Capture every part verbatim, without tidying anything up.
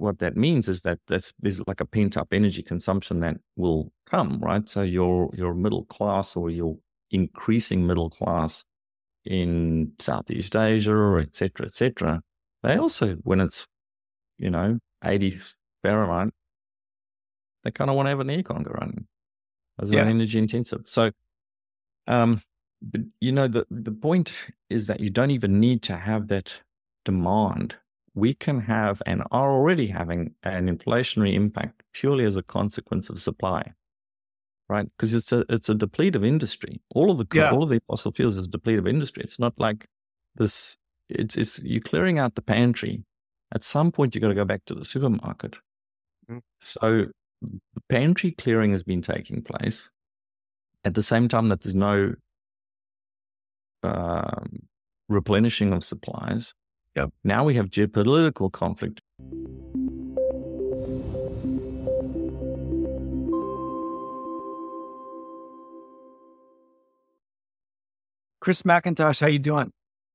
what that means is that that's, there's like a pent up energy consumption that will come, right? So your, your middle class or your increasing middle class in Southeast Asia, et cetera, et cetera, they also, when it's, you know, eighty Fahrenheit, they kind of want to have an aircon running as Yeah. an energy intensive. So, um, but, you know, the, the point is that you don't even need to have that demand. We can have and are already having an inflationary impact purely as a consequence of supply, right? Because it's a it's a depletive industry. All of the Yeah. all of the fossil fuels is depletive industry. It's not like this. It's it's you're clearing out the pantry. At some point, you've got to go back to the supermarket. Mm. So the pantry clearing has been taking place at the same time that there's no um, replenishing of supplies. Yep. Now we have geopolitical conflict. Chris McIntosh, how you doing?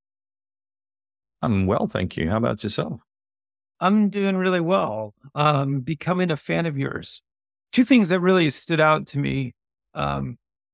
I'm well, thank you. How about yourself? I'm doing really well. Um, becoming a fan of yours. Two things that really stood out to me um,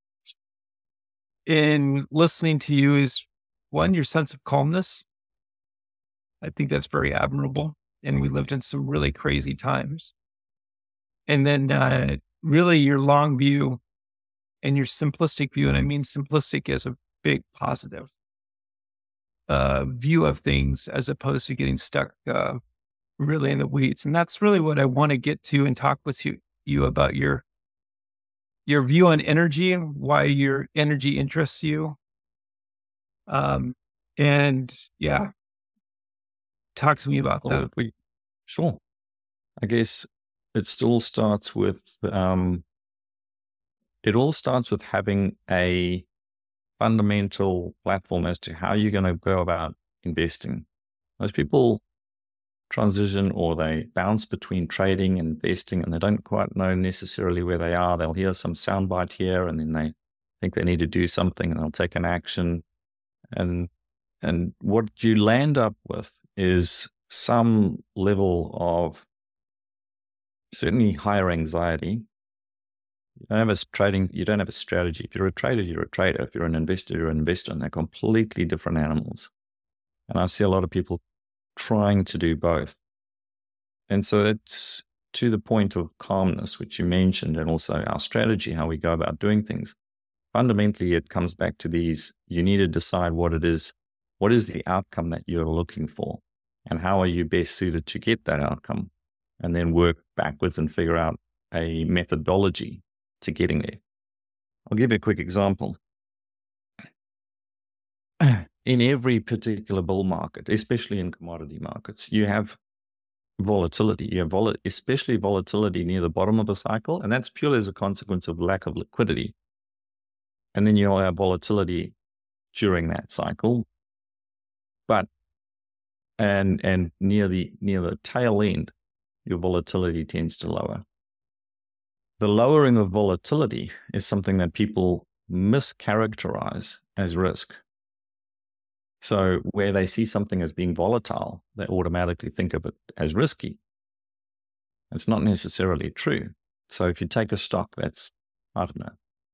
in listening to you is, one, your sense of calmness. I think that's very admirable. And we lived in some really crazy times. And then uh, really your long view and your simplistic view, and I mean simplistic as a big positive uh, view of things, as opposed to getting stuck uh, really in the weeds. And that's really what I want to get to and talk with you, you about your your view on energy and why your energy interests you. Um, and yeah, talk to me about Well, that. we, sure. I guess it still starts with, um, it all starts with having a fundamental platform as to how you're going to go about investing. Most people transition or they bounce between trading and investing, and they don't quite know necessarily where they are. They'll hear some soundbite here, and then they think they need to do something, and they'll take an action. And and what you land up with is some level of certainly higher anxiety. You don't have a trading, you don't have a strategy. If you're a trader, you're a trader. If you're an investor, you're an investor, and they're completely different animals. And I see a lot of people trying to do both. And so it's to the point of calmness, which you mentioned, and also our strategy, how we go about doing things. Fundamentally, it comes back to these, you need to decide what it is, what is the outcome that you're looking for, and how are you best suited to get that outcome, and then work backwards and figure out a methodology to getting there. I'll give you a quick example. In every particular bull market, especially in commodity markets, you have volatility. You have vol- especially volatility near the bottom of the cycle, and that's purely as a consequence of lack of liquidity. And then you'll have volatility during that cycle, but and and near the near the tail end, your volatility tends to lower. The lowering of volatility is something that people mischaracterize as risk. So where they see something as being volatile, they automatically think of it as risky. It's not necessarily true. So if you take a stock that's, I don't know,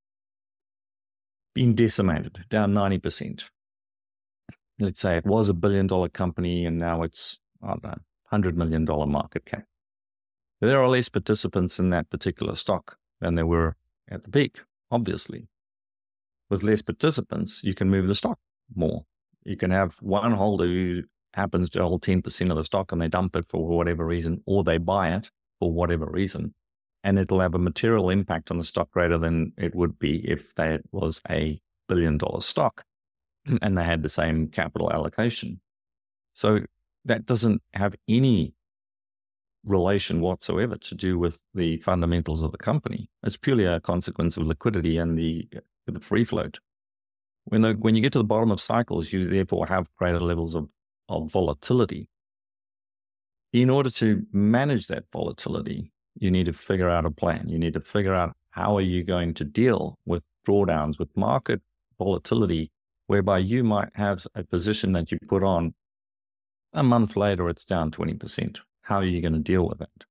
been decimated, down ninety percent. Let's say it was a billion dollar company and now it's, I don't know, one hundred million dollars market cap. There are less participants in that particular stock than there were at the peak, obviously. With less participants, you can move the stock more. You can have one holder who happens to hold ten percent of the stock and they dump it for whatever reason, or they buy it for whatever reason, and it'll have a material impact on the stock greater than it would be if that was a billion dollar stock and they had the same capital allocation. So that doesn't have any relation whatsoever to do with the fundamentals of the company. It's purely a consequence of liquidity and the, the free float. When the, when you get to the bottom of cycles, you therefore have greater levels of, of volatility. In order to manage that volatility, you need to figure out a plan. You need to figure out how are you going to deal with drawdowns, with market volatility, whereby you might have a position that you put on a month later, it's down twenty percent. How are you going to deal with it?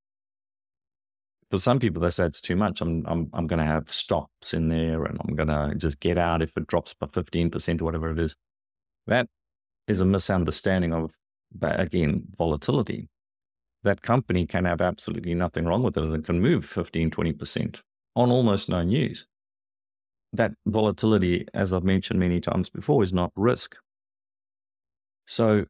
For some people, they say it's too much. I'm I'm I'm going to have stops in there, and I'm going to just get out if it drops by fifteen percent or whatever it is. That is a misunderstanding of, again, volatility. That company can have absolutely nothing wrong with it and can move fifteen, twenty percent on almost no news. That volatility, as I've mentioned many times before, is not risk. So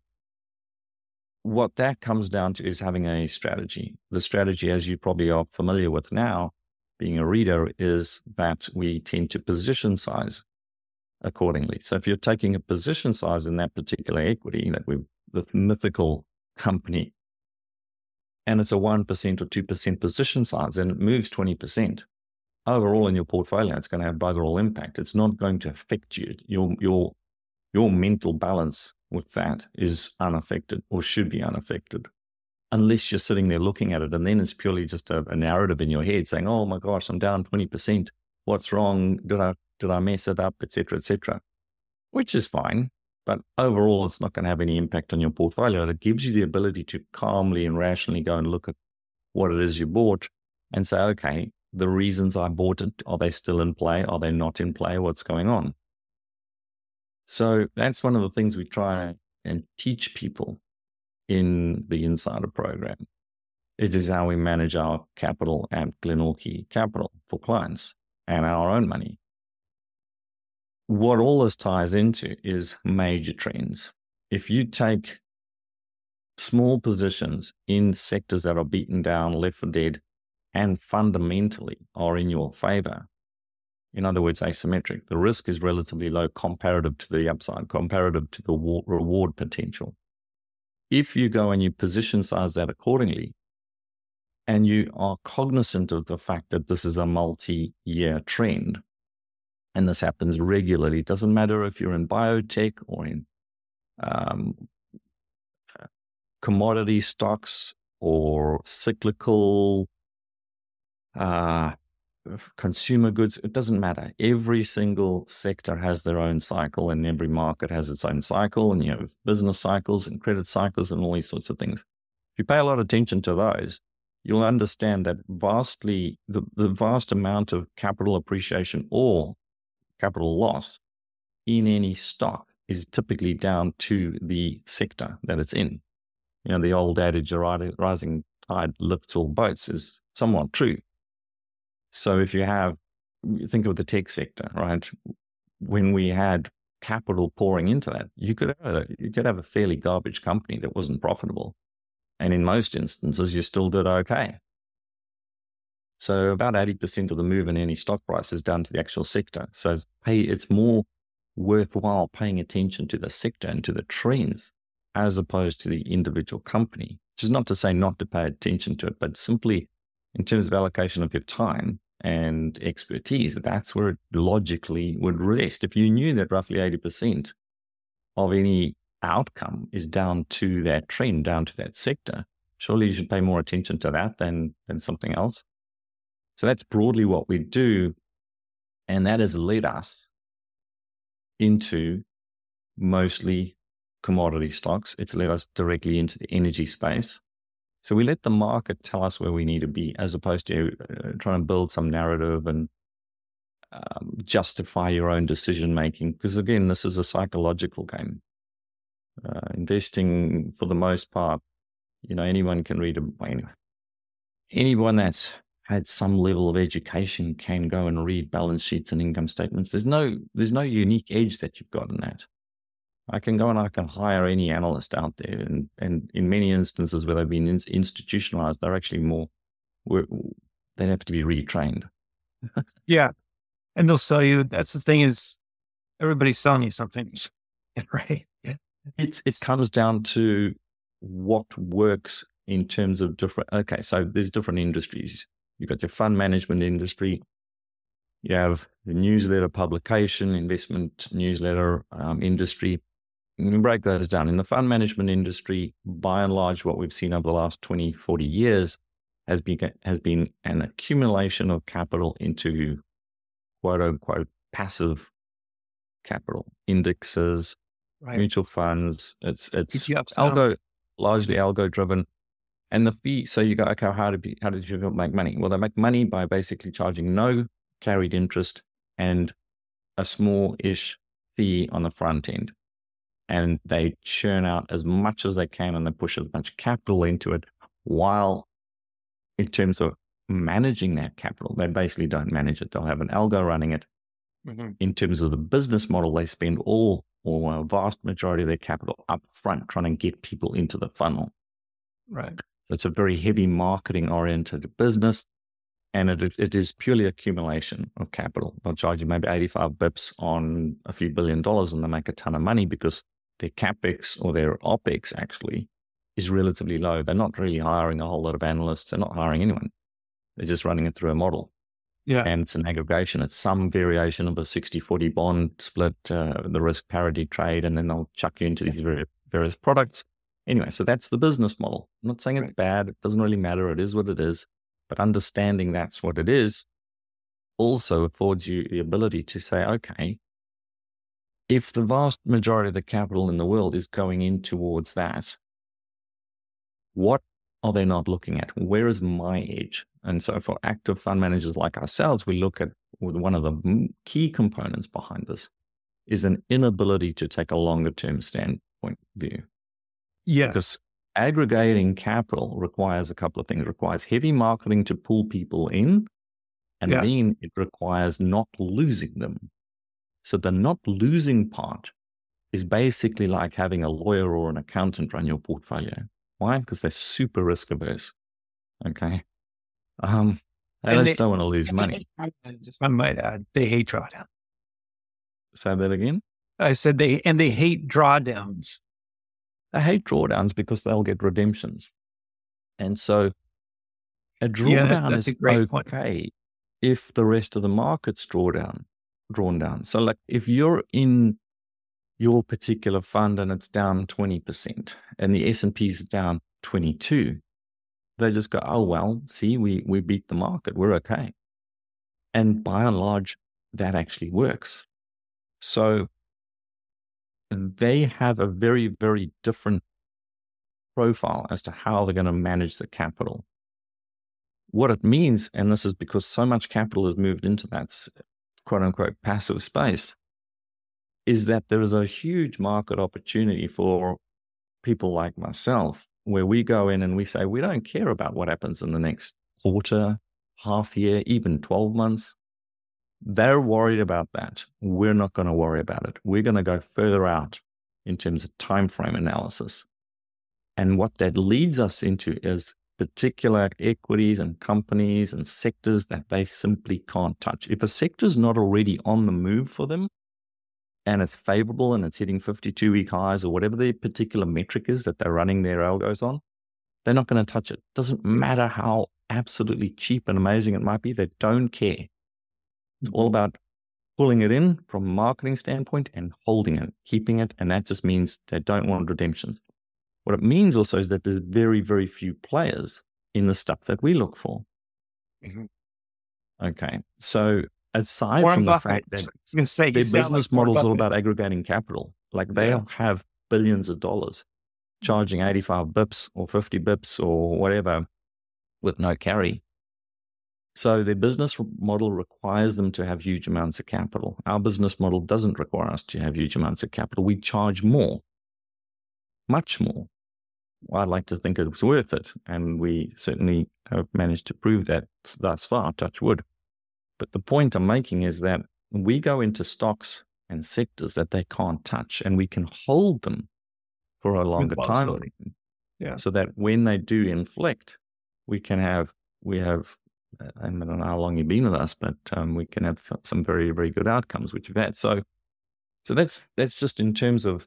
what that comes down to is having a strategy. The strategy, as you probably are familiar with now, being a reader, is that we tend to position size accordingly. So if you're taking a position size in that particular equity, that we the mythical company, and it's a one percent or two percent position size, and it moves twenty percent, overall in your portfolio, it's going to have bugger all impact. It's not going to affect you. Your, your, your mental balance with that is unaffected, or should be unaffected, unless you're sitting there looking at it. And then it's purely just a, a narrative in your head saying, oh my gosh, I'm down twenty percent. What's wrong? Did I, did I mess it up, et cetera, et cetera, which is fine. But overall, it's not going to have any impact on your portfolio. It gives you the ability to calmly and rationally go and look at what it is you bought and say, okay, the reasons I bought it, are they still in play? Are they not in play? What's going on? So that's one of the things we try and teach people in the Insider program. It is how we manage our capital at Glenorchy Capital for clients and our own money. What all this ties into is major trends. If you take small positions in sectors that are beaten down, left for dead, and fundamentally are in your favor, in other words, asymmetric, the risk is relatively low comparative to the upside, comparative to the reward potential. If you go and you position size that accordingly, and you are cognizant of the fact that this is a multi-year trend, and this happens regularly, it doesn't matter if you're in biotech or in um, commodity stocks or cyclical uh, consumer goods, it doesn't matter. Every single sector has their own cycle, and every market has its own cycle, and you have business cycles and credit cycles and all these sorts of things. If you pay a lot of attention to those, you'll understand that vastly, the, the vast amount of capital appreciation or capital loss in any stock is typically down to the sector that it's in. You know, the old adage, a rising tide lifts all boats, is somewhat true. So if you have, think of the tech sector, right? When we had capital pouring into that, you could have a, you could have a fairly garbage company that wasn't profitable. And in most instances, you still did okay. So about eighty percent of the move in any stock price is down to the actual sector. So it's, pay, it's more worthwhile paying attention to the sector and to the trends as opposed to the individual company, which is not to say not to pay attention to it, but simply in terms of allocation of your time and expertise, that's where it logically would rest. If you knew that roughly eighty percent of any outcome is down to that trend, down to that sector, surely you should pay more attention to that than, than something else. So that's broadly what we do. And that has led us into mostly commodity stocks. It's led us directly into the energy space. So we let the market tell us where we need to be, as opposed to uh, trying to build some narrative and um, justify your own decision-making. Because again, this is a psychological game. Uh, investing, for the most part, you know, anyone can read a, anyway, anyone that's had some level of education can go and read balance sheets and income statements. There's no, there's no unique edge that you've got in that. I can go and I can hire any analyst out there, and, and in many instances where they've been in, institutionalized, they're actually more, they have to be retrained. Yeah. And they'll sell you, that's the thing, is everybody's selling you something, right? Yeah. It's, it comes down to what works in terms of different, okay, so there's different industries. You've got your fund management industry. You have the newsletter publication, investment newsletter um, industry. And we break those down. In the fund management industry, by and large, what we've seen over the last twenty, forty years has been, has been an accumulation of capital into quote unquote passive capital, indexes, right, mutual funds. It's, it's algo, largely algo driven. And the fee, so you go, okay, how do, how do people make money? Well, they make money by basically charging no carried interest and a small-ish fee on the front end. And they churn out as much as they can and they push as much capital into it, while in terms of managing that capital, they basically don't manage it. They'll have an algo running it. Mm-hmm. In terms of the business model, they spend all or a vast majority of their capital up front trying to get people into the funnel. Right. So it's a very heavy marketing oriented business, and it it is purely accumulation of capital. They'll charge you maybe eighty-five bips on a few billion dollars and they make a ton of money because their CapEx or their OpEx actually is relatively low. They're not really hiring a whole lot of analysts. They're not hiring anyone. They're just running it through a model. Yeah. And it's an aggregation. It's some variation of a sixty forty bond split, uh, the risk parity trade, and then they'll chuck you into these various, various products. Anyway, so that's the business model. I'm not saying it's Right. bad. It doesn't really matter. It is what it is. But understanding that's what it is also affords you the ability to say, okay, if the vast majority of the capital in the world is going in towards that, what are they not looking at? Where is my edge? And so for active fund managers like ourselves, we look at one of the key components behind this is an inability to take a longer term standpoint view. Yeah. Because aggregating capital requires a couple of things. It requires heavy marketing to pull people in, and Yeah. then it requires not losing them. So the not losing part is basically like having a lawyer or an accountant run your portfolio. Why? Because they're super risk averse. Okay. Um, they And just they- don't want to lose money. I might add, they hate drawdown. Say that again. I said they, and they hate drawdowns. They hate drawdowns because they'll get redemptions. And so a Yeah, drawdown that's is a great point. okay if the rest of the market's drawdown, drawn down. So like if you're in your particular fund and it's down twenty percent and the S and P is down twenty-two, they just go, oh, well, see, we, we beat the market. We're okay. And by and large, that actually works. So they have a very, very different profile as to how they're going to manage the capital. What it means, and this is because so much capital has moved into that quote unquote passive space, is that there is a huge market opportunity for people like myself, where we go in and we say, we don't care about what happens in the next quarter, half year, even twelve months. They're worried about that. We're not going to worry about it. We're going to go further out in terms of time frame analysis. And what that leads us into is particular equities and companies and sectors that they simply can't touch. If a sector is not already on the move for them and it's favorable and it's hitting fifty-two week highs or whatever the particular metric is that they're running their algos on, they're not going to touch it. Doesn't matter how absolutely cheap and amazing it might be. They don't care. It's all about pulling it in from a marketing standpoint and holding it, keeping it. And that just means they don't want redemptions. What it means also is that there's very, very few players in the stuff that we look for. Mm-hmm. Okay. So aside Warren from the Buffett, fact that I was going to say, their you sound business like Warren model is all Buffett. about aggregating capital, like they'll Yeah. have billions of dollars charging eighty-five bips or fifty bips or whatever with no carry. So their business model requires them to have huge amounts of capital. Our business model doesn't require us to have huge amounts of capital. We charge more, much more. Well, I'd like to think it's worth it. And we certainly have managed to prove that thus far, touch wood. But the point I'm making is that we go into stocks and sectors that they can't touch, and we can hold them for a longer time. volatility. Yeah. So that when they do inflect, we can have, we have, I don't know how long you've been with us, but um, we can have some very, very good outcomes, which we've had. So, so that's, that's just in terms of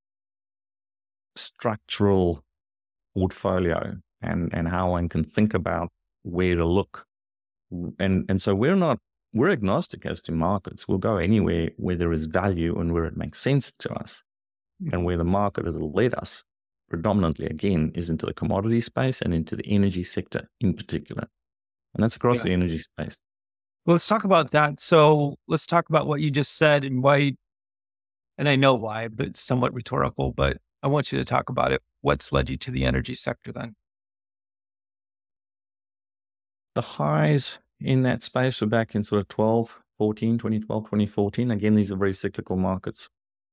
structural portfolio and, and how one can think about where to look. And, and so we're not, we're agnostic as to markets. We'll go anywhere where there is value and where it makes sense to us. Mm-hmm. And where the market has led us predominantly, again, is into the commodity space and into the energy sector in particular. And that's across yeah. the energy space. Well, let's talk about that. So let's talk about what you just said and why, and I know why, but it's somewhat rhetorical, but I want you to talk about it. What's led you to the energy sector then? the highs in that space were back in sort of twelve, fourteen, twenty twelve, twenty fourteen. Again, these are very cyclical markets.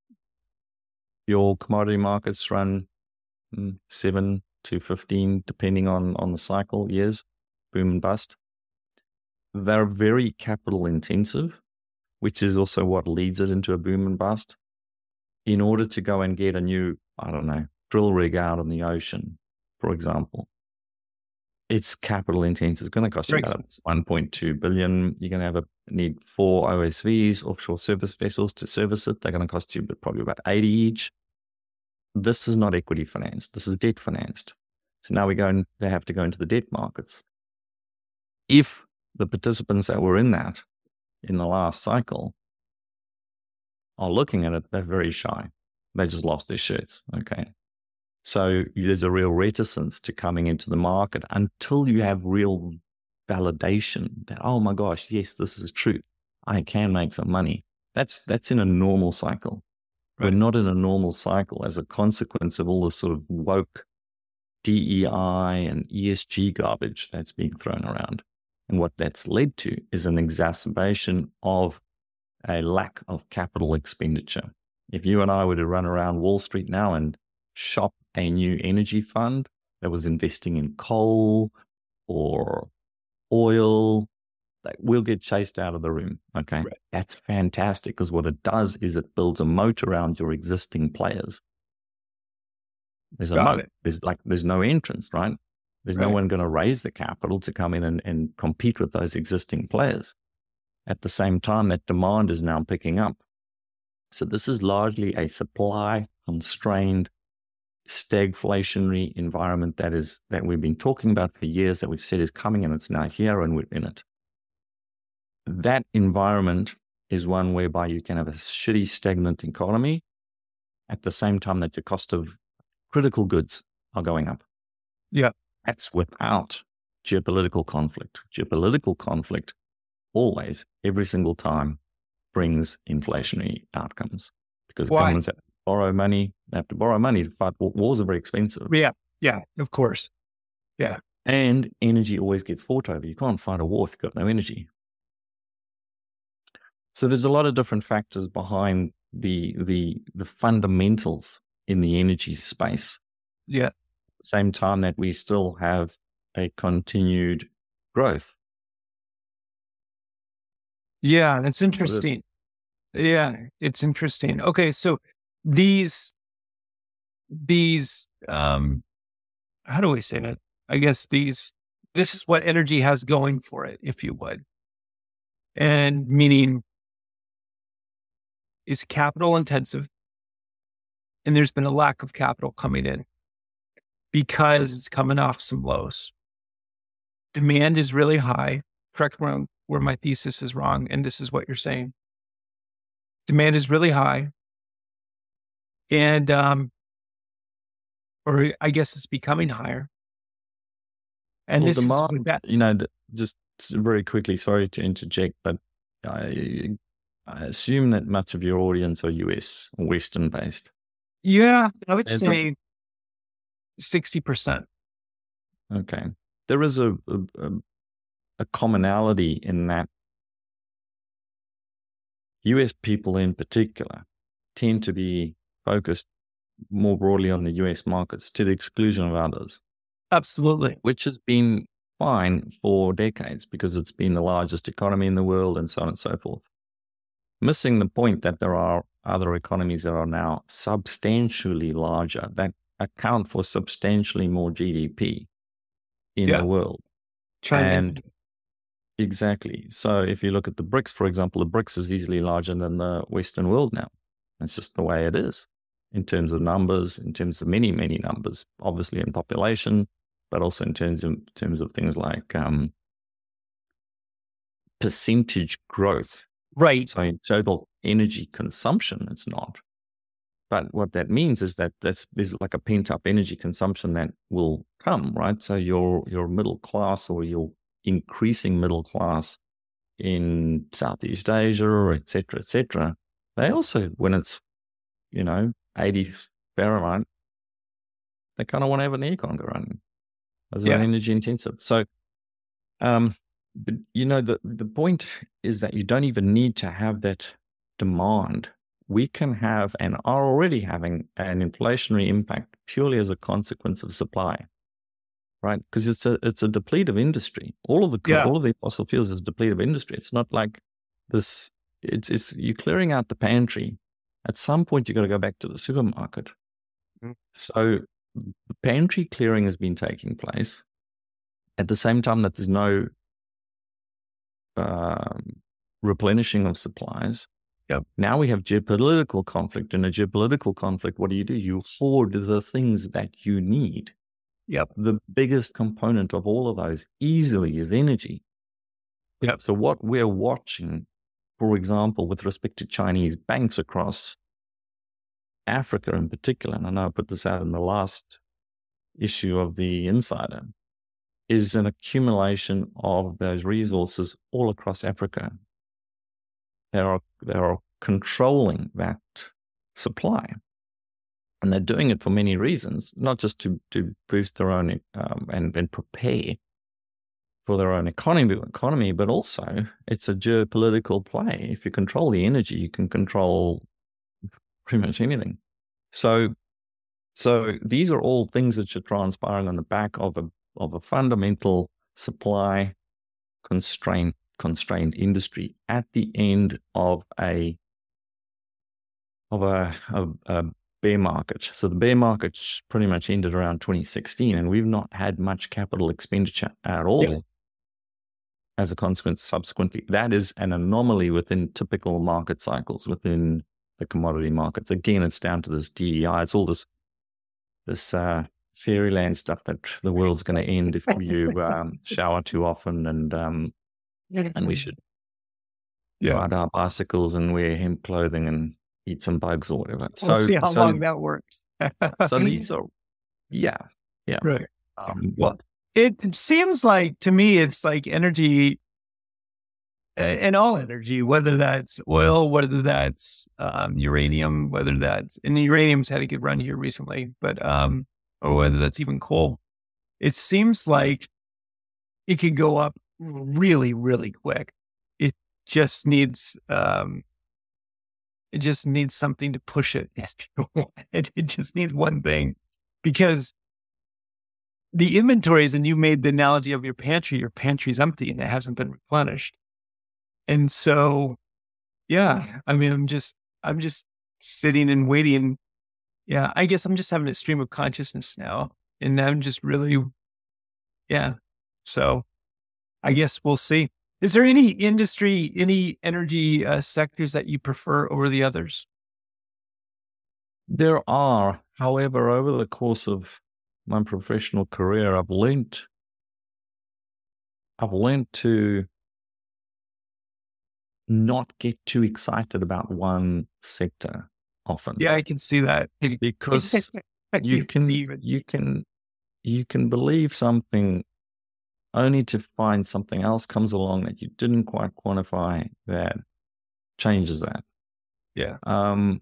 Your commodity markets run mm, seven to fifteen, depending on, on the cycle, years, boom and bust. They're very capital intensive, which is also what leads it into a boom and bust. In order to go and get a new, I don't know, drill rig out in the ocean, for example, it's capital intensive. It's going to cost you about one point two billion. You're going to have a need four O S Vs, offshore service vessels, to service it. They're going to cost you probably about eighty each. This is not equity financed. This is debt financed. So now we go and they have to go into the debt markets. If the participants that were in that in the last cycle are looking at it, they're very shy. They just lost their shirts. Okay. So there's a real reticence to coming into the market until you have real validation that, oh my gosh, yes, this is true. I can make some money. That's that's in a normal cycle. Right. We're not in a normal cycle as a consequence of all this sort of woke D E I and E S G garbage that's being thrown around. And what that's led to is an exacerbation of a lack of capital expenditure. If you and I were to run around Wall Street now and shop a new energy fund that was investing in coal or oil, like, we'll get chased out of the room. Okay. Right. That's fantastic, because what it does is it builds a moat around your existing players. There's a Got moat. It. There's like, there's no entrance, right? There's right. no one going to raise the capital to come in and, and compete with those existing players. At the same time, that demand is now picking up. So this is largely a supply constrained, stagflationary environment that is that we've been talking about for years, that we've said is coming, and it's now here and we're in it. That environment is one whereby you can have a shitty, stagnant economy at the same time that the cost of critical goods are going up. Yeah. That's without geopolitical conflict. Geopolitical conflict always, every single time, brings inflationary outcomes, because Why? governments have to borrow money. They have to borrow money to fight. Wars are very expensive. Yeah, yeah, of course. Yeah. And energy always gets fought over. You can't fight a war if you've got no energy. So there's a lot of different factors behind the the the fundamentals in the energy space. Yeah. At the same time that we still have a continued growth. Yeah, it's interesting. Yeah, it's interesting. Okay, so these these um how do we say it? I guess these this is what energy has going for it, if you would. And meaning is capital intensive, and there's been a lack of capital coming in because it's coming off some lows. Demand is really high. Correct where, I'm, where my thesis is wrong, and this is what you're saying. Demand is really high, and um, or I guess it's becoming higher. And well, this demand, is that, you know, the, just very quickly. Sorry to interject, but I, I assume that much of your audience are U S or Western based. Yeah, I would Is say sixty percent. Okay, there is a, a a commonality in that U S people in particular tend to be focused more broadly on the U S markets to the exclusion of others. Absolutely. Which has been fine for decades because it's been the largest economy in the world and so on and so forth. Missing the point that there are other economies that are now substantially larger, that account for substantially more G D P in yeah. the world. China. And exactly. So if you look at the BRICS, for example, the BRICS is easily larger than the Western world now. That's just the way it is in terms of numbers, in terms of many, many numbers, obviously in population, but also in terms of, terms of things like um, percentage growth. Right. So in total energy consumption, it's not. But what that means is that that's, there's like a pent-up energy consumption that will come, right? So your your middle class or your increasing middle class in Southeast Asia, et cetera, et cetera, they also, when it's, you know, eighty Fahrenheit, they kind of want to have an aircon running as yeah. an energy intensive. So Um, but you know, the, the point is that you don't even need to have that demand. We can have and are already having an inflationary impact purely as a consequence of supply, right? Because it's a it's a depletive industry. All of the Yeah. all of the fossil fuels is depletive industry. It's not like this. It's it's you're clearing out the pantry. At some point, you got to go back to the supermarket. Mm. So the pantry clearing has been taking place at the same time that there's no um, replenishing of supplies. Yep. Now we have geopolitical conflict. In a geopolitical conflict, what do you do? You hoard the things that you need. Yep. The biggest component of all of those easily is energy. Yep. So what we're watching, for example, with respect to Chinese banks across Africa in particular, and I know I put this out in the last issue of the Insider, is an accumulation of those resources all across Africa. They are they are controlling that supply, and they're doing it for many reasons, not just to to boost their own um, and and prepare for their own economy, economy, but also it's a geopolitical play. If you control the energy, you can control pretty much anything. So, so these are all things that are transpiring on the back of a of a fundamental supply constraint constrained industry at the end of a of a, a, a bear market. So the bear market pretty much ended around twenty sixteen, and we've not had much capital expenditure at all. Yeah. As a consequence, subsequently, that is an anomaly within typical market cycles within the commodity markets. Again, it's down to this D E I. It's all this this uh, fairyland stuff that the world's going to end if you um, shower too often, and um, and we should yeah. ride our bicycles and wear hemp clothing and eat some bugs or whatever. We'll so see how so, long that works. So these are, yeah, yeah, right. Um, well, it, it seems like to me, it's like energy. And all energy, whether that's oil, whether that's um, uranium, whether that's, and the uranium's had a good run here recently, but, um, or whether that's even coal, it seems like it could go up really, really quick. It just needs, um, it just needs something to push it. it. It just needs one thing, because the inventories, and you made the analogy of your pantry, your pantry's empty and it hasn't been replenished. And so, yeah, I mean, I'm just, I'm just sitting and waiting. Yeah, I guess I'm just having a stream of consciousness now, and I'm just really, yeah. So I guess we'll see. Is there any industry, any energy uh, sectors that you prefer over the others? There are. However, over the course of my professional career, I've learned, I've learned to not get too excited about one sector often. Yeah, I can see that. Because you can you can you can believe something only to find something else comes along that you didn't quite quantify that changes that. Yeah. Um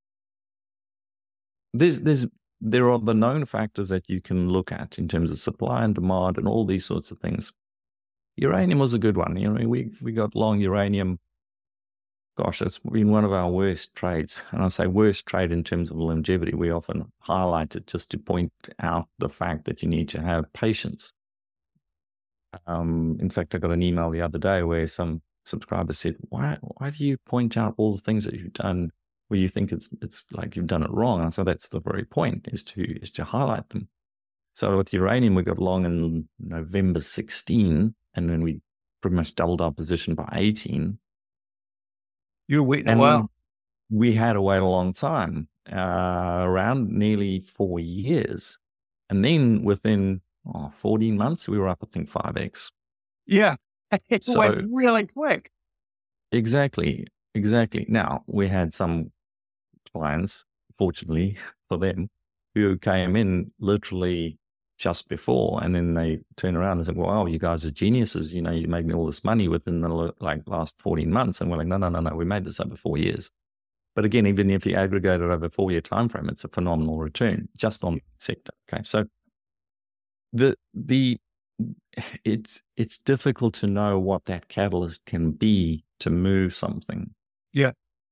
there's there's there are the known factors that you can look at in terms of supply and demand and all these sorts of things. Uranium was a good one. You know, we we got long uranium. Gosh, it's been one of our worst trades. And I say worst trade in terms of longevity. We often highlight it just to point out the fact that you need to have patience. Um, in fact, I got an email the other day where some subscriber said, why why do you point out all the things that you've done where you think it's it's like you've done it wrong? And so that's the very point, is to is to highlight them. So with uranium, we got long in November sixteen, and then we pretty much doubled our position by eighteen. You were waiting a while. We had to wait a long time, uh, around nearly four years. And then within oh, fourteen months, we were up, I think, five X. Yeah. It so, went really quick. Exactly. Exactly. Now, we had some clients, fortunately for them, who came in literally just before, and then they turn around and say, wow, you guys are geniuses. You know, you made me all this money within the like last fourteen months. And we're like, no, no, no, no, we made this over four years. But again, even if you aggregate it over a four-year time frame, it's a phenomenal return just on the sector. Okay. So the the it's it's difficult to know what that catalyst can be to move something. Yeah.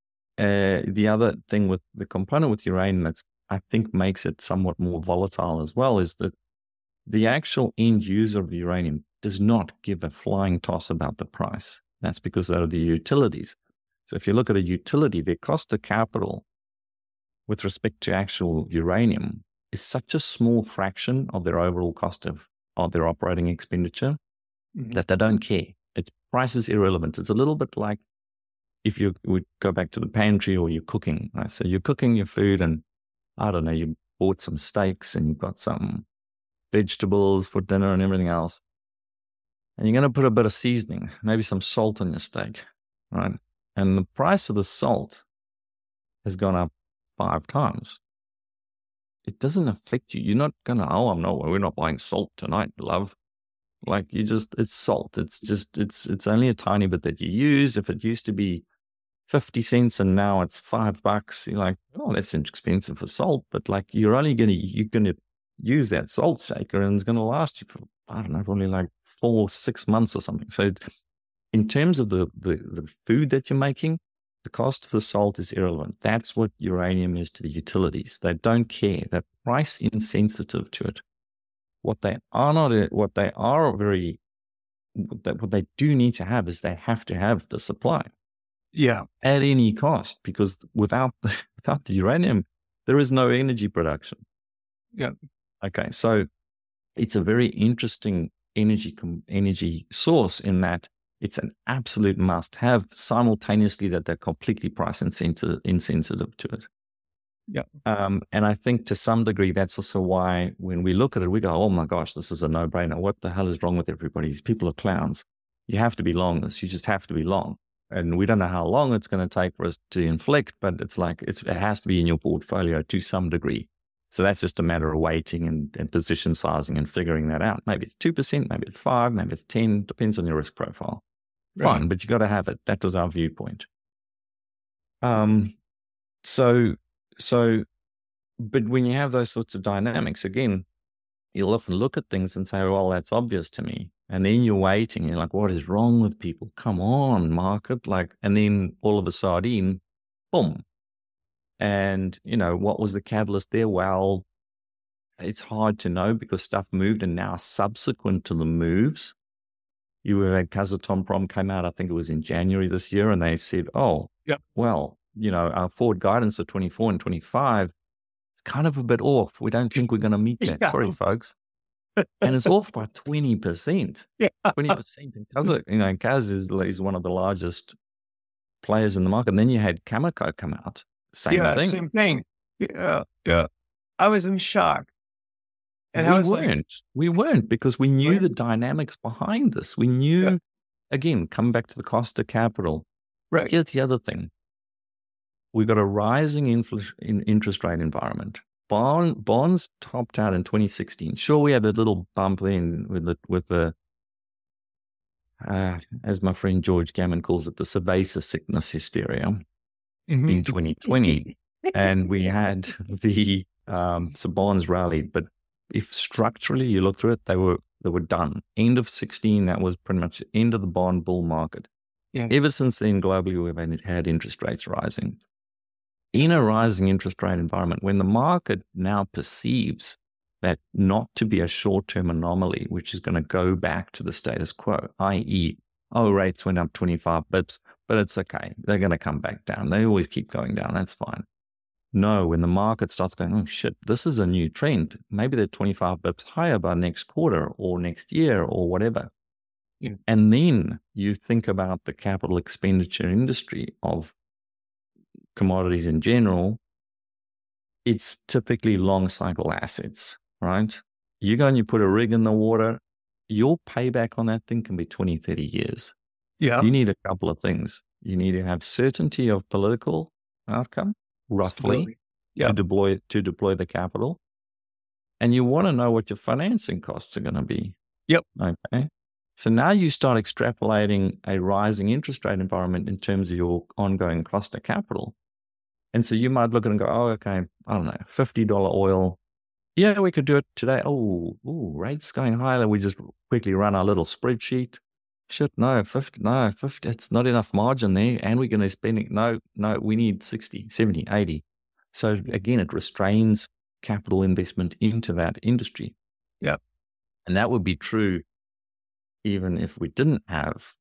Uh, the other thing with the component with uranium that's I think makes it somewhat more volatile as well is that the actual end user of the uranium does not give a flying toss about the price. That's because they're the utilities. So if you look at a utility, their cost of capital with respect to actual uranium is such a small fraction of their overall cost of, of their operating expenditure mm-hmm. that they don't care. Its price is irrelevant. It's a little bit like if you would go back to the pantry or you're cooking. Right? So you're cooking your food and I don't know, you bought some steaks and you've got some vegetables for dinner and everything else. And you're going to put a bit of seasoning, maybe some salt on your steak, right? And the price of the salt has gone up five times. It doesn't affect you. You're not going to, oh, I'm not, we're not buying salt tonight, love. Like you just, it's salt. It's just, it's, it's only a tiny bit that you use. If it used to be fifty cents and now it's five bucks, you're like, oh, that's expensive for salt. But like, you're only going to, you're going to use that salt shaker and it's going to last you for, I don't know, probably like four, six months or something. So in terms of the, the, the food that you're making, the cost of the salt is irrelevant. That's what uranium is to the utilities. They don't care. They're price insensitive to it. What they are not, what they are very, what they do need to have is they have to have the supply. Yeah. At any cost, because without, without the uranium, there is no energy production. Yeah. Okay. So it's a very interesting energy, energy source in that it's an absolute must have simultaneously that they're completely price insensitive, insensitive to it. Yeah. Um, and I think to some degree, that's also why when we look at it, we go, oh my gosh, this is a no brainer. What the hell is wrong with everybody? These people are clowns. You have to be long this. You just have to be long. And we don't know how long it's going to take for us to inflect, but it's like, it's, it has to be in your portfolio to some degree. So that's just a matter of waiting and, and position sizing and figuring that out. Maybe it's two percent, maybe it's five, maybe it's ten, depends on your risk profile. Right. Fine, but you got to have it. That was our viewpoint. Um, so, so, but when you have those sorts of dynamics, again, you'll often look at things and say, well, that's obvious to me. And then you're waiting, you're like, what is wrong with people? Come on, market. Like, and then all of a sudden, boom. And, you know, what was the catalyst there? Well, it's hard to know because stuff moved, and now subsequent to the moves, you had Kazatomprom came out, I think it was in January this year, and they said, oh, yeah. well, you know, our forward guidance for twenty-four and twenty-five is kind of a bit off. We don't think we're going to meet that. Yeah. Sorry, folks. And it's off by twenty percent. Yeah. twenty percent. Kaz, you know, Kaz is, is one of the largest players in the market. And then you had Cameco come out. Same yeah, thing. Same thing. Yeah. Yeah. I was in shock. And we weren't. Like, we weren't because we knew the dynamics behind this. We knew, yeah. again, coming back to the cost of capital. Right. Here's the other thing. We've got a rising infl- in interest rate environment. Bond, bonds topped out in twenty sixteen. Sure, we had a little bump in with the, with the uh, as my friend George Gammon calls it, the cerveza sickness hysteria mm-hmm. in twenty twenty. And we had the, um, so bonds rallied, but if structurally you look through it, they were they were done. End of sixteen, that was pretty much the end of the bond bull market. Yeah. Ever since then, globally, we've had interest rates rising. In a rising interest rate environment, when the market now perceives that not to be a short-term anomaly, which is going to go back to the status quo, that is, oh, rates went up twenty-five bips, but it's okay. They're going to come back down. They always keep going down. That's fine. No, when the market starts going, oh shit, this is a new trend. Maybe they're twenty-five bips higher by next quarter or next year or whatever. Yeah. And then you think about the capital expenditure industry of commodities in general. It's typically long cycle assets, right? You go and you put a rig in the water, your payback on that thing can be twenty, thirty years. Yeah. You need a couple of things. You need to have certainty of political outcome, roughly, yep. to deploy to deploy the capital. And you want to know what your financing costs are going to be. Yep. Okay. So now you start extrapolating a rising interest rate environment in terms of your ongoing cost of capital. And so you might look at it and go, oh, okay, I don't know, fifty dollars oil, Yeah, we could do it today. Oh, ooh, rates going higher. We just quickly run our little spreadsheet. Shit, no, fifty, no, fifty, it's not enough margin there. And we're going to spend it. No, no, we need sixty, seventy, eighty. So again, it restrains capital investment into that industry. Yeah. And that would be true even if we didn't have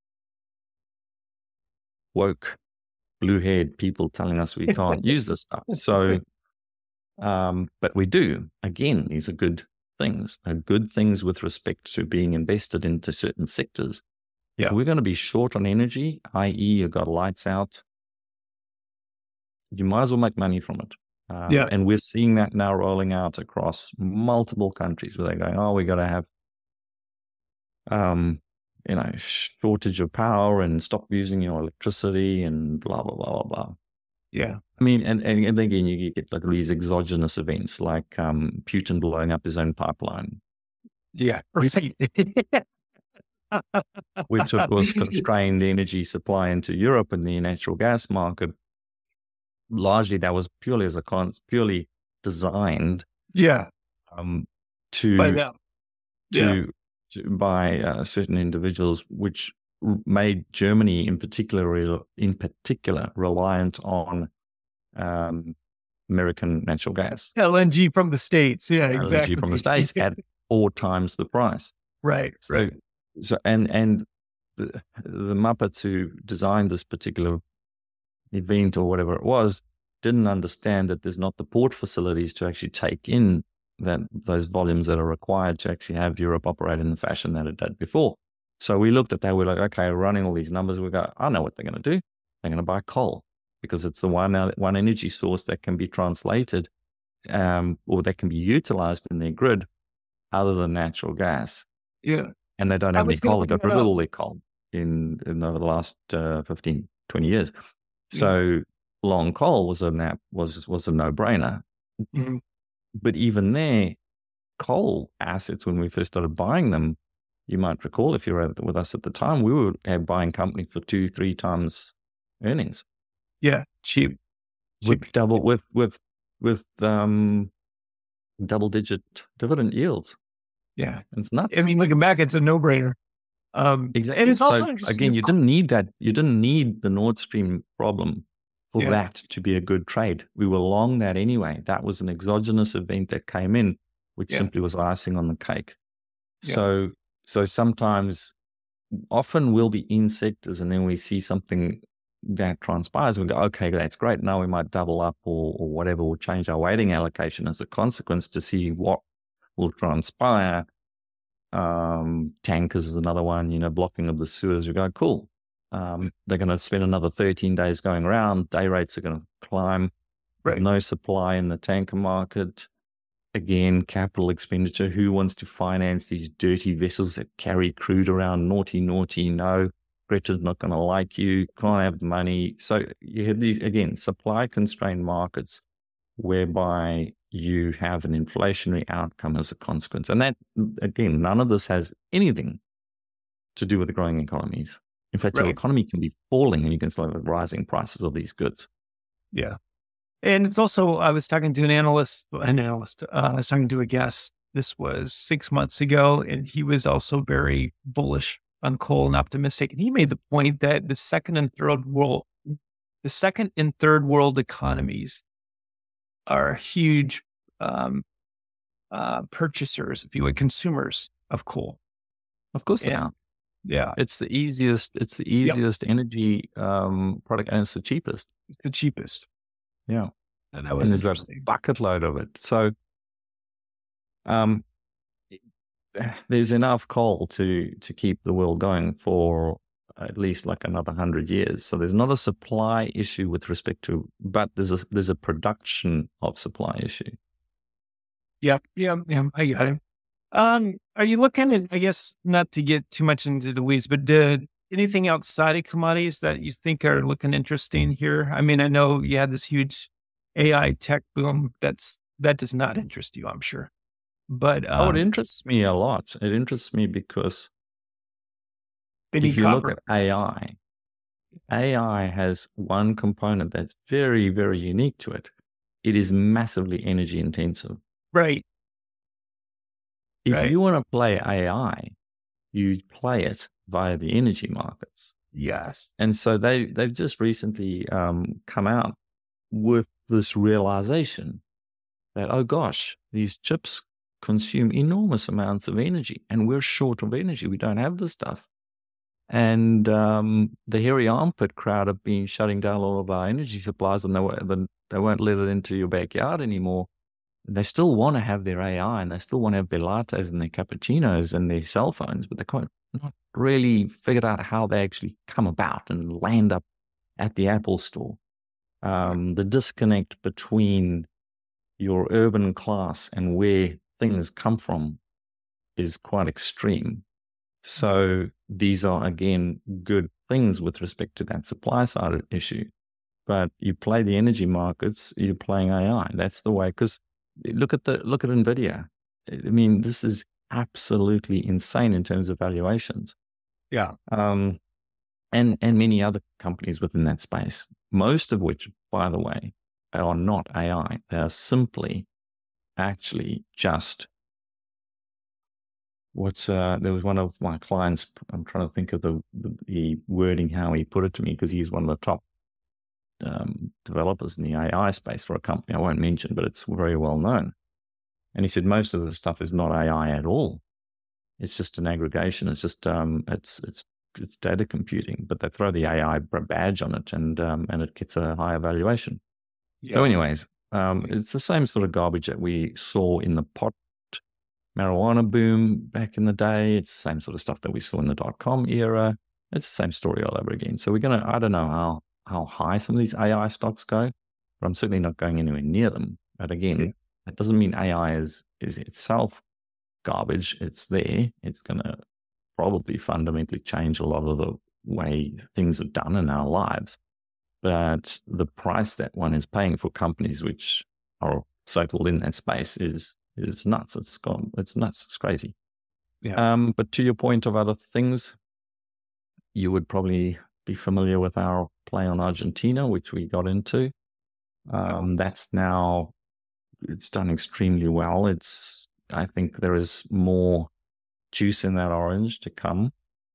woke, blue-haired people telling us we can't use this stuff. So, um, but we do. Again, these are good things. They're good things with respect to being invested into certain sectors. Yeah. If we're going to be short on energy, that is you've got lights out, you might as well make money from it. Uh, Yeah. And we're seeing that now rolling out across multiple countries where they're going, oh, we got to have, um, you know, shortage of power and stop using your electricity and blah, blah, blah, blah, blah. Yeah. I mean, and, and, and again, you get like these exogenous events like um, Putin blowing up his own pipeline. Yeah. Which of course constrained energy supply into Europe and the natural gas market. Largely, that was purely as a con, purely designed, yeah, um, to by them, yeah. to, to by uh, certain individuals, which made Germany in particular, in particular, reliant on um, American natural gas, L N G from the States. Yeah, L N G exactly. from the States at four times the price. Right. So, right. so and and the the Muppets who designed this particular event or whatever it was didn't understand that there's not the port facilities to actually take in that those volumes that are required to actually have Europe operate in the fashion that it did before. So we looked at that. We're like, okay, running all these numbers. We go, I know what they're going to do. They're going to buy coal because it's the one one energy source that can be translated um, or that can be utilized in their grid other than natural gas. Yeah. And they don't have any coal. They got rid of all their coal in, in over the last uh, fifteen, twenty years. So yeah. long coal was a nap was was a no brainer. Mm-hmm. But even there, coal assets when we first started buying them, you might recall if you were with us at the time, we were buying company for two, three times earnings. Yeah, cheap, with cheap. double with with with um double digit dividend yields. Yeah, it's nuts. I mean, looking back, it's a no brainer. Um, exactly. And it's also so again, you didn't need that. You didn't need the Nord Stream problem for yeah. that to be a good trade. We were long that anyway. That was an exogenous event that came in, which yeah. simply was icing on the cake. Yeah. So, so sometimes, often we'll be in sectors and then we see something that transpires. We go, okay, that's great. Now we might double up or, or whatever. We'll change our weighting allocation as a consequence to see what will transpire. Um, tankers is another one, you know, blocking of the sewers. We go, cool. Um, they're going to spend another thirteen days going around. Day rates are going to climb. Right. No supply in the tanker market. Again, capital expenditure. Who wants to finance these dirty vessels that carry crude around? Naughty, naughty. No, Greta's not going to like you. Can't have the money. So you have these, again, supply constrained markets whereby you have an inflationary outcome as a consequence. And that, again, none of this has anything to do with the growing economies. In fact, right. your economy can be falling and you can still have rising prices of these goods. Yeah. And it's also, I was talking to an analyst, an analyst, uh, I was talking to a guest, this was six months ago, and he was also very bullish on coal and optimistic. And he made the point that the second and third world, the second and third world economies are huge um, uh, purchasers, if you would, consumers of coal. Of course they are. Yeah. It's the easiest, it's the easiest yep. energy um, product, and it's the cheapest. It's the cheapest. Yeah. And that was and there's a bucket load of it. So um, there's enough coal to, to keep the world going for at least like another hundred years. So there's not a supply issue with respect to, but there's a, there's a production of supply issue. Yeah. Yeah. Yeah. I got it. Um, are you looking at, I guess, not to get too much into the weeds, but did anything outside of commodities that you think are looking interesting here? I mean, I know you had this huge A I tech boom. That's, that does not interest you, I'm sure. But um, oh, it interests me a lot. It interests me because if you copper. look at A I, A I has one component that's very, very unique to it. It is massively energy intensive. Right. If Right. you want to play A I, you play it via the energy markets. Yes. And so they, they've just recently um, come out with this realization that, oh gosh, these chips consume enormous amounts of energy and we're short of energy. We don't have this stuff. And um, the hairy armpit crowd have been shutting down all of our energy supplies, and they, won't- they won't let it into your backyard anymore. They still want to have their A I, and they still want to have their lattes and their cappuccinos and their cell phones, but they can't not really figured out how they actually come about and land up at the Apple store. Um, the disconnect between your urban class and where things come from is quite extreme. So these are, again, good things with respect to that supply side issue. But you play the energy markets, you're playing A I. That's the way, because look at the look at NVIDIA. I mean, this is absolutely insane in terms of valuations. Yeah. Um, and, and many other companies within that space, most of which, by the way, are not A I. They are simply actually just what's uh there was one of my clients, I'm trying to think of the the, the wording, how he put it to me, because he's one of the top um, developers in the A I space for a company I won't mention, but it's very well known. And he said most of the stuff is not A I at all. It's just an aggregation. It's just um it's it's it's data computing, but they throw the A I badge on it, and um and it gets a higher valuation. Yeah. So anyways, um it's the same sort of garbage that we saw in the pot marijuana boom back in the day. It's the same sort of stuff that we saw in the dot-com era. It's the same story all over again. So we're going to, I don't know how, how high some of these A I stocks go, but I'm certainly not going anywhere near them. But again, yeah. That doesn't mean A I is, is itself garbage. It's there. It's going to probably fundamentally change a lot of the way things are done in our lives. But the price that one is paying for companies which are so-called in that space is It's nuts. It's gone. It's nuts. It's crazy. Yeah. Um, but to your point of other things, you would probably be familiar with our play on Argentina, which we got into. Um, that's now, it's done extremely well. It's, I think there is more juice in that orange to come.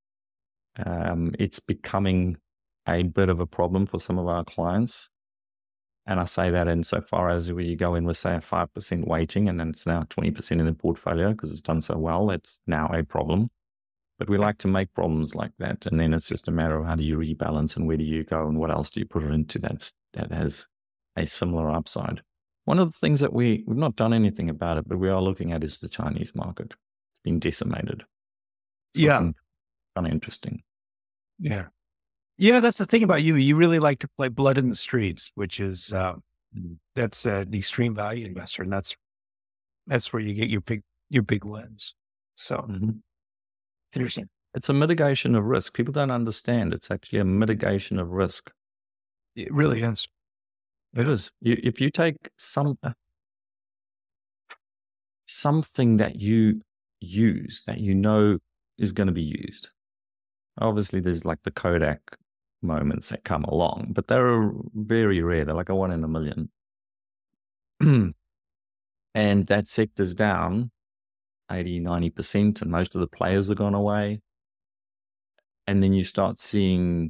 Um, it's becoming a bit of a problem for some of our clients. And I say that insofar as where you go in with, say, a five percent weighting, and then it's now twenty percent in the portfolio because it's done so well. It's now a problem. But we like to make problems like that. And then it's just a matter of how do you rebalance and where do you go and what else do you put it into that, that has a similar upside. One of the things that we, we've not done anything about it, but we are looking at is the Chinese market. It's been decimated. It's yeah. Kind of interesting. Yeah. Yeah, that's the thing about you. You really like to play blood in the streets, which is um, that's uh, an extreme value investor, and that's that's where you get your big your big lens. So mm-hmm. Interesting. It's a mitigation of risk. People don't understand. It's actually a mitigation of risk. It really is. It is. You, if you take some something that you use that you know is going to be used. Obviously, there's like the Kodak moments that come along, but they're very rare. They're like a one in a million. And that sector's down eighty, ninety percent, and most of the players have gone away. And then you start seeing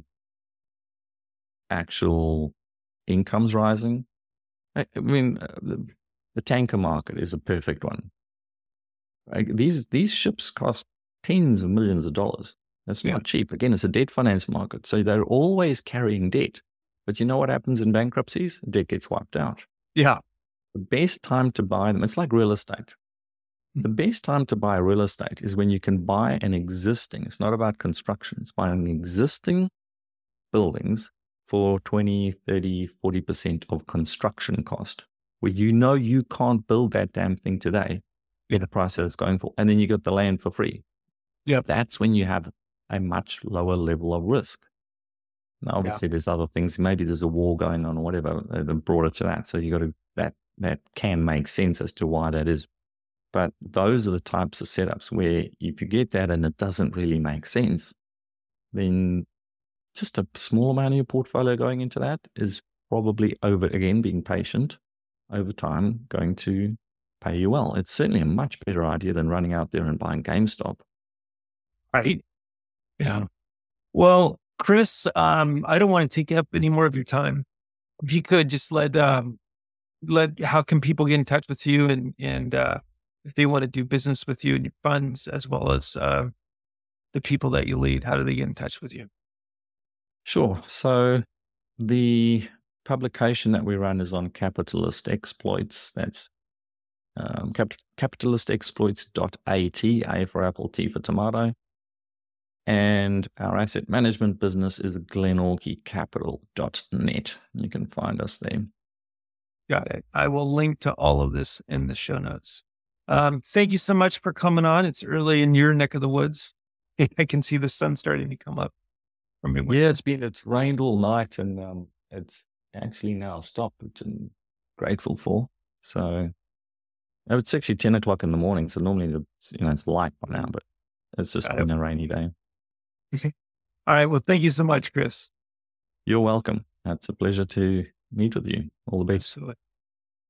actual incomes rising. I, I mean, uh, the, the tanker market is a perfect one. Like these, these ships cost tens of millions of dollars. That's not yeah. cheap. Again, it's a debt finance market. So they're always carrying debt. But you know what happens in bankruptcies? Debt gets wiped out. Yeah. The best time to buy them, it's like real estate. Mm-hmm. The best time to buy real estate is when you can buy an existing, it's not about construction, it's buying existing buildings for twenty, thirty, forty percent of construction cost, where you know you can't build that damn thing today at the price that it's going for. And then you get the land for free. Yeah. That's when you have a much lower level of risk. Now, obviously, yeah. there's other things. Maybe there's a war going on or whatever that brought it to that. So you got to that that can make sense as to why that is. But those are the types of setups where if you get that and it doesn't really make sense, then just a small amount of your portfolio going into that is probably over again being patient over time going to pay you well. It's certainly a much better idea than running out there and buying GameStop. Right. Yeah. Well, Chris, um, I don't want to take up any more of your time. If you could just let, um, let, how can people get in touch with you and, and, uh, if they want to do business with you and your funds, as well as, uh, the people that you lead, how do they get in touch with you? Sure. So the publication that we run is on Capitalist Exploits. That's um, cap- capitalist exploits dot A T, A for apple, T for tomato. And our asset management business is glenorchy capital dot net. You can find us there. Got it. I will link to all of this in the show notes. Um, thank you so much for coming on. It's early in your neck of the woods. I can see the sun starting to come up from your window. Yeah, it's been, it's rained all night, and um, it's actually now stopped, which I'm grateful for. So it's actually ten o'clock in the morning. So normally, it's, you know, it's light by now, but it's just been a rainy day. All right. Well, thank you so much, Chris. You're welcome. It's a pleasure to meet with you. All the best. Absolutely.